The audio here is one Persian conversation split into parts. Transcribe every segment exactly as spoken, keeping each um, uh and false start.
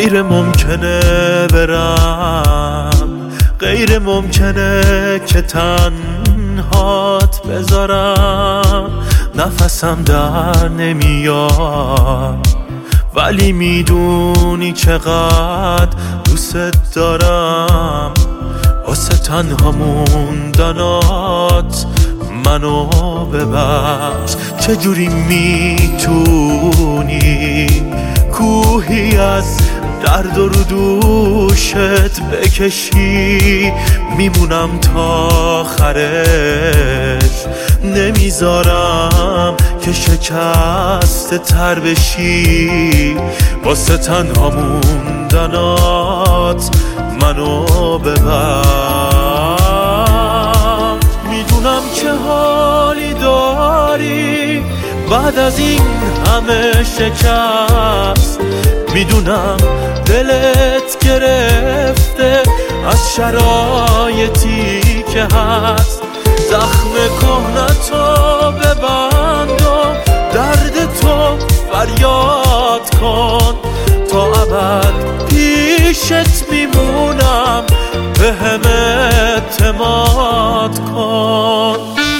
غیر ممکنه برم، غیر ممکنه که تنهات بذارم. نفسم در نمیاد ولی میدونی چقدر دوست دارم. واسه تنها موندنات منو ببخش. چجوری میتونی کوهی از درد رو دوشت بکشی؟ میمونم تا آخرش، نمیذارم که شکست تر بشی. واسه تنها موندنات منو ببخش. میدونم چه حالی داری بعد از این همه شکست. میدونم دلت گرفته از شرایطی که هست. زخم کهنتو ببند و درد تو فریاد کن. تا ابد پیشت میمونم، بهم اعتماد کن.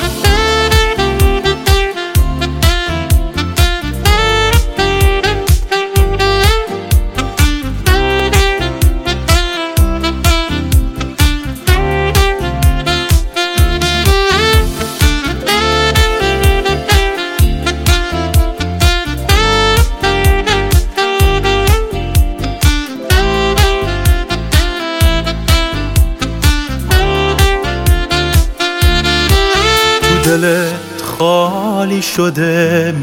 دلت خالی شده،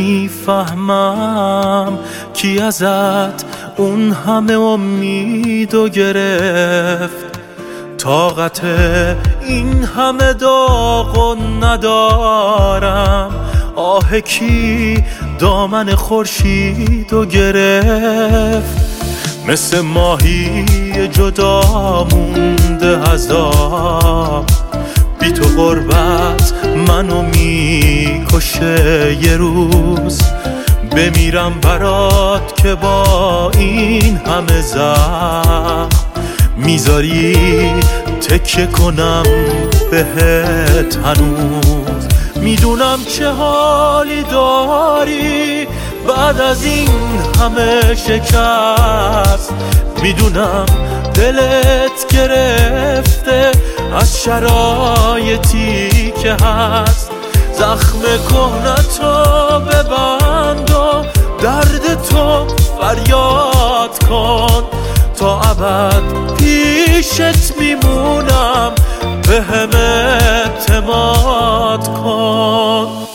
میفهمم کی ازت اون همه امیدو گرفت. طاقت این همه داغو ندارم. آه کی دامن خورشیدو گرفت. مثل ماهی جدا مونده از آب، بی تو غربت منو میکشه. یه روز بمیرم برات که با این همه زخم میذاری تکیه کنم بهت هنوز. میدونم چه حالی داری بعد از این همه شکست. میدونم دلت گرفته از شرایطی که هست. زخم کهنتو ببند و درد تو فریاد کن. تا ابد پیشت میمونم، بهم اعتماد کن.